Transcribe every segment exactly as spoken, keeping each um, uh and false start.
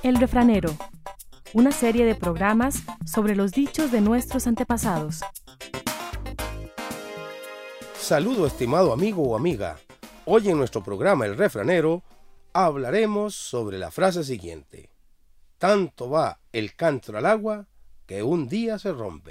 El Refranero, una serie de programas sobre los dichos de nuestros antepasados. Saludo, estimado amigo o amiga. Hoy en nuestro programa El Refranero hablaremos sobre la frase siguiente: tanto va el cántaro al agua que un día se rompe.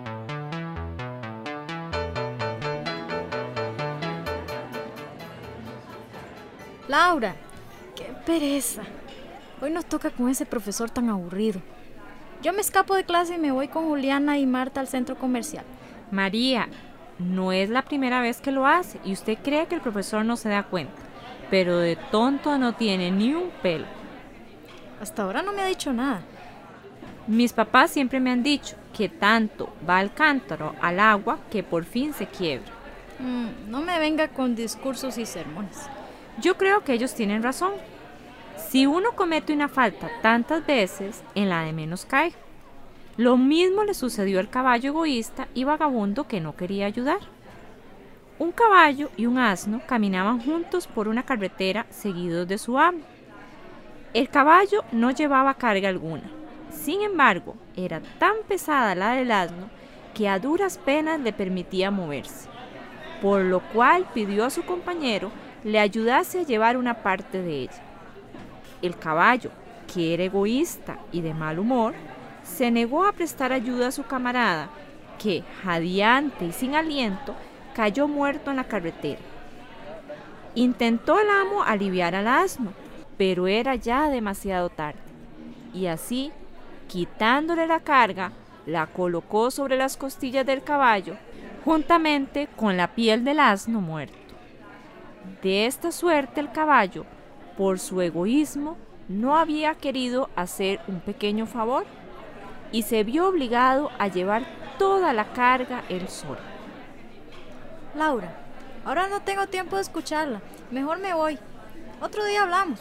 Laura, qué pereza. Hoy nos toca con ese profesor tan aburrido. Yo me escapo de clase y me voy con Juliana y Marta al centro comercial. María, no es la primera vez que lo hace y usted cree que el profesor no se da cuenta, pero de tonto no tiene ni un pelo. Hasta ahora no me ha dicho nada. Mis papás siempre me han dicho que tanto va el cántaro al agua que por fin se quiebra. Mm, no me venga con discursos y sermones. Yo creo que ellos tienen razón. Si uno comete una falta tantas veces, en la de menos cae. Lo mismo le sucedió al caballo egoísta y vagabundo que no quería ayudar. Un caballo y un asno caminaban juntos por una carretera seguidos de su amo. El caballo no llevaba carga alguna. Sin embargo, era tan pesada la del asno que a duras penas le permitía moverse, por lo cual pidió a su compañero le ayudase a llevar una parte de ella. El caballo, que era egoísta y de mal humor, se negó a prestar ayuda a su camarada, que, jadeante y sin aliento, cayó muerto en la carretera. Intentó el amo aliviar al asno, pero era ya demasiado tarde, y así, quitándole la carga, la colocó sobre las costillas del caballo, juntamente con la piel del asno muerto. De esta suerte el caballo, por su egoísmo, no había querido hacer un pequeño favor y se vio obligado a llevar toda la carga él solo. Laura, ahora no tengo tiempo de escucharla. Mejor me voy. Otro día hablamos.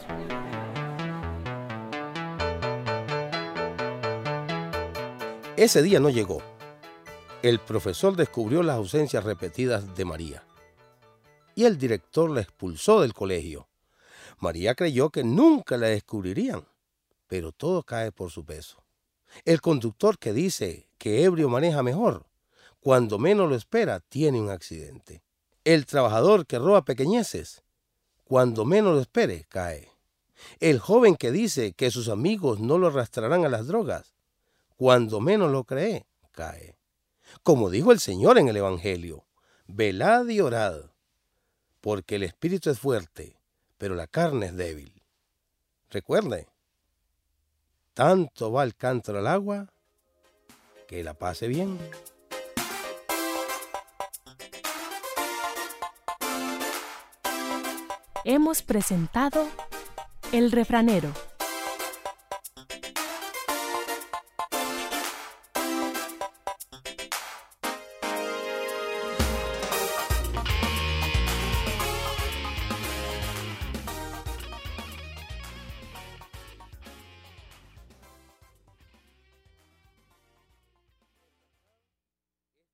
Ese día no llegó. El profesor descubrió las ausencias repetidas de María y el director la expulsó del colegio. María creyó que nunca la descubrirían, pero todo cae por su peso. El conductor que dice que ebrio maneja mejor, cuando menos lo espera, tiene un accidente. El trabajador que roba pequeñeces, cuando menos lo espere, cae. El joven que dice que sus amigos no lo arrastrarán a las drogas, cuando menos lo cree, cae. Como dijo el Señor en el Evangelio: velad y orad, porque el espíritu es fuerte, pero la carne es débil. Recuerde, tanto va el cántaro al agua, que la pase bien. Hemos presentado El Refranero.